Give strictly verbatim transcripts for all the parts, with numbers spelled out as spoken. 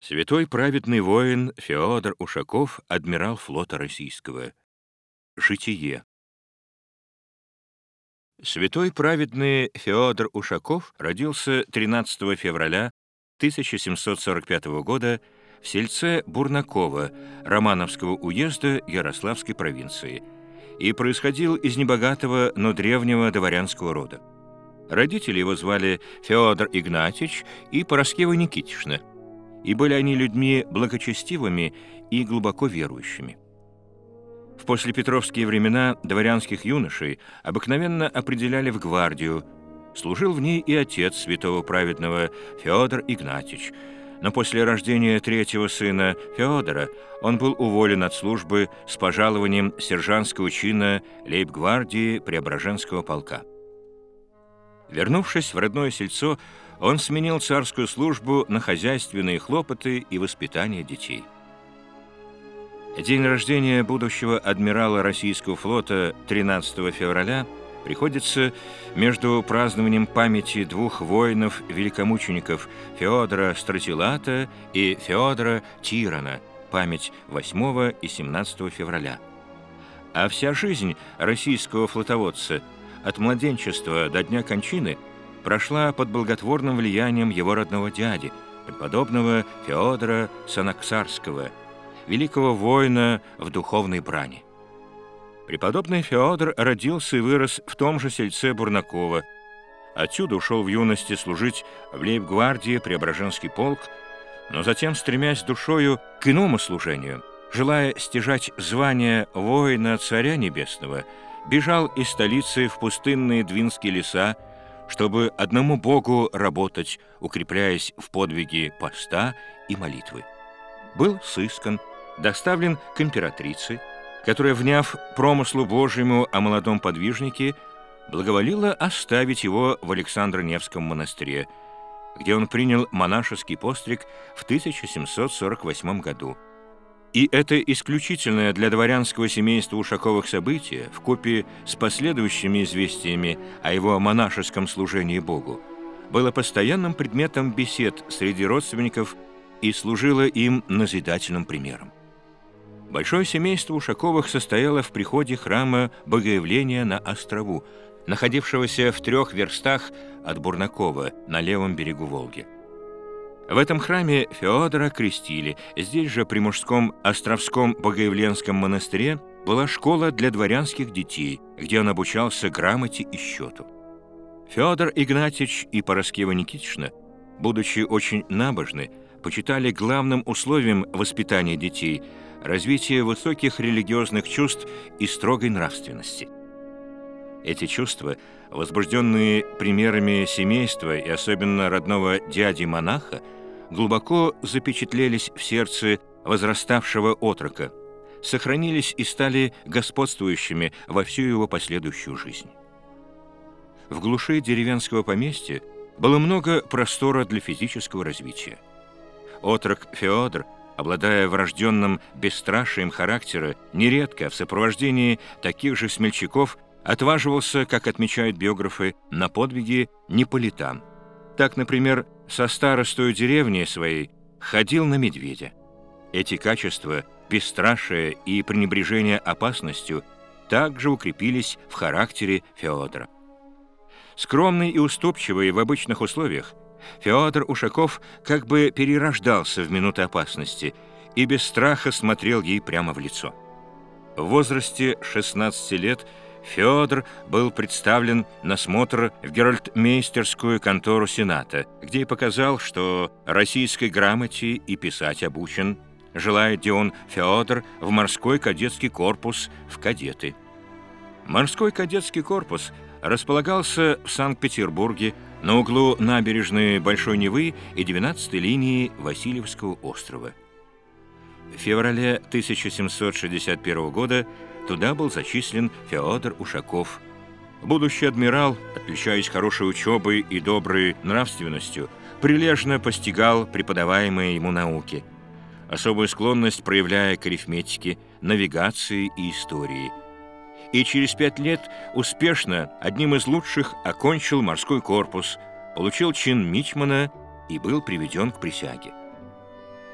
Святой праведный воин Феодор Ушаков, адмирал флота российского. Житие. Святой праведный Феодор Ушаков родился тринадцатого февраля тысяча семьсот сорок пятого года в сельце Бурнаково Романовского уезда Ярославской провинции и происходил из небогатого, но древнего дворянского рода. Родители его звали Феодор Игнатьич и Пороскева Никитишна, и были они людьми благочестивыми и глубоко верующими. В послепетровские времена дворянских юношей обыкновенно определяли в гвардию. Служил в ней и отец святого праведного Феодор Игнатьич, но после рождения третьего сына Феодора он был уволен от службы с пожалованием сержантского чина лейб-гвардии Преображенского полка. Вернувшись в родное сельцо, он сменил царскую службу на хозяйственные хлопоты и воспитание детей. День рождения будущего адмирала российского флота тринадцатого февраля приходится между празднованием памяти двух воинов-великомучеников Феодора Стратилата и Феодора Тирана, память восьмого и семнадцатого февраля. А вся жизнь российского флотоводца от младенчества до дня кончины прошла под благотворным влиянием его родного дяди, преподобного Феодора Санаксарского, великого воина в духовной брани. Преподобный Феодор родился и вырос в том же сельце Бурнаково. Отсюда ушел в юности служить в лейб-гвардии Преображенский полк, но затем, стремясь душою к иному служению, желая стяжать звание воина Царя Небесного, бежал из столицы в пустынные двинские леса, чтобы одному Богу работать, укрепляясь в подвиге поста и молитвы. Был сыскан, доставлен к императрице, которая, вняв промыслу Божьему о молодом подвижнике, благоволила оставить его в Александро-Невском монастыре, где он принял монашеский постриг в тысяча семьсот сорок восьмом году. И это исключительное для дворянского семейства Ушаковых событие, вкупе с последующими известиями о его монашеском служении Богу, было постоянным предметом бесед среди родственников и служило им назидательным примером. Большое семейство Ушаковых состояло в приходе храма Богоявления на Острову, находившегося в трех верстах от Бурнакова на левом берегу Волги. В этом храме Феодора крестили. Здесь же, при мужском Островском Богоявленском монастыре, была школа для дворянских детей, где он обучался грамоте и счету. Феодор Игнатьич и Пороскева Никитишна, будучи очень набожны, почитали главным условием воспитания детей развитие высоких религиозных чувств и строгой нравственности. Эти чувства, возбужденные примерами семейства и особенно родного дяди-монаха, глубоко запечатлелись в сердце возраставшего отрока, сохранились и стали господствующими во всю его последующую жизнь. В глуши деревенского поместья было много простора для физического развития. Отрок Феодор, обладая врожденным бесстрашием характера, нередко в сопровождении таких же смельчаков отваживался, как отмечают биографы, на подвиги не по летам. Так, например, со старостою деревни своей ходил на медведя. Эти качества, бесстрашие и пренебрежение опасностью, также укрепились в характере Феодора. Скромный и уступчивый в обычных условиях, Феодор Ушаков как бы перерождался в минуты опасности и без страха смотрел ей прямо в лицо. В возрасте шестнадцати лет Феодор был представлен на смотр в геральтмейстерскую контору Сената, где и показал, что российской грамоте и писать обучен, желает Дион Феодор в морской кадетский корпус в кадеты. Морской кадетский корпус располагался в Санкт-Петербурге на углу набережной Большой Невы и двенадцатой линии Васильевского острова. В феврале тысяча семьсот шестьдесят первого года туда был зачислен Феодор Ушаков. Будущий адмирал, отличаясь хорошей учебой и доброй нравственностью, прилежно постигал преподаваемые ему науки, особую склонность проявляя к арифметике, навигации и истории. И через пять лет успешно, одним из лучших, окончил морской корпус, получил чин мичмана и был приведен к присяге.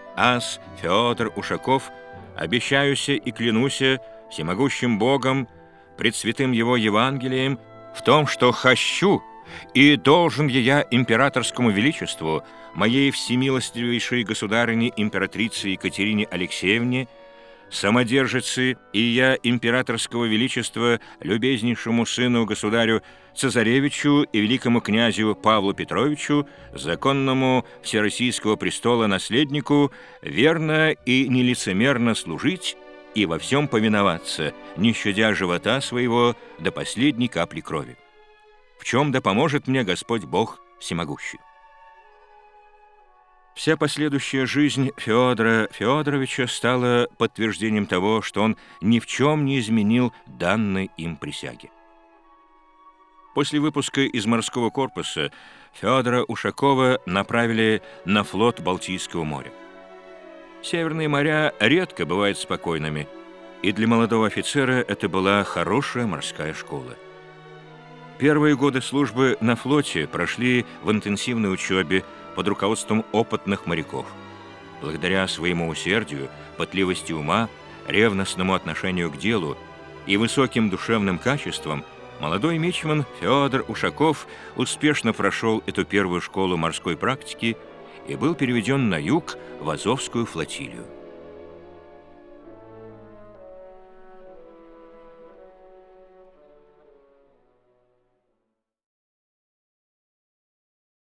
Аз, Феодор Ушаков, обещаюся и клянуся всемогущим Богом, пред святым Его Евангелием, в том, что хочу и должен я императорскому величеству, моей всемилостивейшей государыне императрице Екатерине Алексеевне, самодержице, и я императорского величества любезнейшему сыну государю Цезаревичу и великому князю Павлу Петровичу, законному всероссийского престола наследнику, верно и нелицемерно служить и во всем повиноваться, не щадя живота своего до последней капли крови. В чем да поможет мне Господь Бог всемогущий. Вся последующая жизнь Феодора Феодоровича стала подтверждением того, что он ни в чем не изменил данной им присяги. После выпуска из морского корпуса Феодора Ушакова направили на флот Балтийского моря. Северные моря редко бывают спокойными, и для молодого офицера это была хорошая морская школа. Первые годы службы на флоте прошли в интенсивной учебе под руководством опытных моряков. Благодаря своему усердию, пытливости ума, ревностному отношению к делу и высоким душевным качествам молодой мичман Феодор Ушаков успешно прошел эту первую школу морской практики и был переведен на юг в Азовскую флотилию.